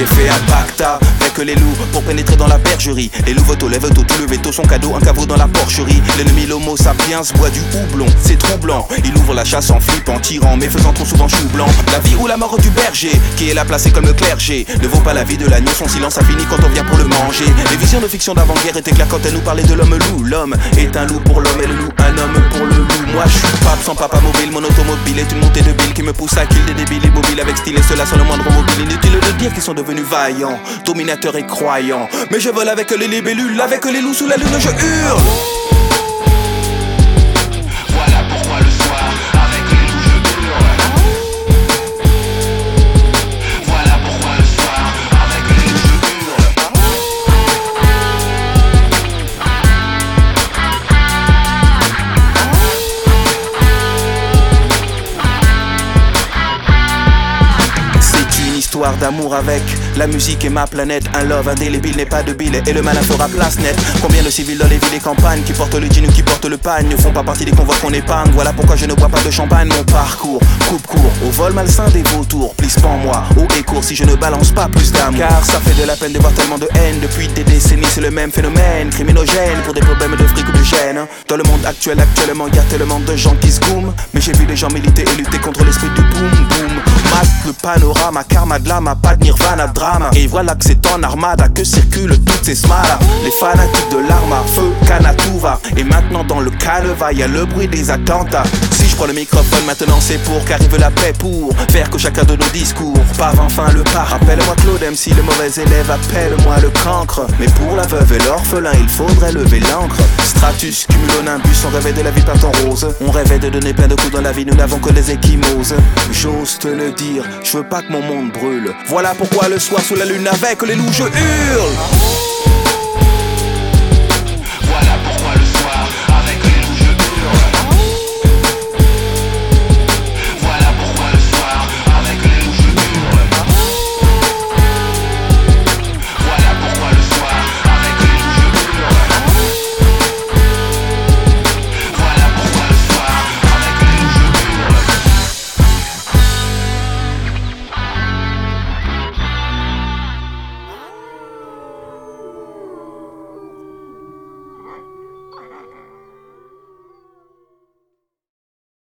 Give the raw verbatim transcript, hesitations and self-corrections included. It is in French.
fait un pacta avec les loups pour pénétrer dans la bergerie. Les loups votent au lève tôt, tout levé tôt, son cadeau, un caveau dans la porcherie. L'ennemi l'homo sapiens boit du houblon, c'est troublant. Il ouvre la chasse en flippant, tirant, mais faisant trop souvent chou blanc. La vie ou la mort du berger, qui est là placé comme le clergé, ne vaut pas la vie de l'agneau, son silence a fini quand on vient pour le manger. Les visions de fiction d'avant-guerre étaient claires quand elle nous parlait de l'homme loup. L'homme est un loup pour l'homme et le loup un homme pour le loup. Moi je suis pape sans papa mobile, mon automobile est une montée de billes qui me pousse à kill des débiles immobiles avec style et cela sans le moindre mobile. Inutile de dire qu'ils sont devenus vaillants, dominateurs et croyants. Mais je vole avec les libellules, avec les loups sous la lune je hurle. Voilà pourquoi le soir, avec les loups je hurle. Voilà pourquoi le soir, avec les loups je hurle. C'est une histoire d'amour avec la musique et ma planète. Un love indélébile n'est pas de billet et le malin fera place nette. Combien de civils dans les villes et campagnes qui portent le jean ou qui portent le pagne ne font pas partie des convois qu'on épargne. Voilà pourquoi je ne bois pas de champagne. Mon parcours coupe court au vol malsain des vautours. Plisse pas en moi, haut et court si je ne balance pas plus d'amour. Car ça fait de la peine de voir tellement de haine. Depuis des décennies c'est le même phénomène criminogène pour des problèmes de fric ou de gêne. Dans le monde actuel actuellement y a tellement de gens qui se goument. Mais j'ai vu des gens militer et lutter contre l'esprit du boom boom. Mat le panorama, karma de l'âme, pas de nirvana de drame. Et voilà que c'est en armada que circulent toutes ces smalas. Les fanatiques de l'arme à feu, cana tout va. Et maintenant dans le canevas y'a le bruit des attentats. Si je prends le microphone maintenant c'est pour qu'arrive la paix, pour faire que chacun de nos discours pave enfin le pas. Appelle-moi Claude M si le mauvais élève, appelle-moi le cancre. Mais pour la veuve et l'orphelin il faudrait lever l'encre. Stratus, cumulonimbus, on rêvait de la vie peinte en rose. On rêvait de donner plein de coups dans la vie, nous n'avons que des échymoses. J'ose te le dire, je veux pas que mon monde brûle. Voilà pourquoi le soir sous la lune avec les loups je hurle.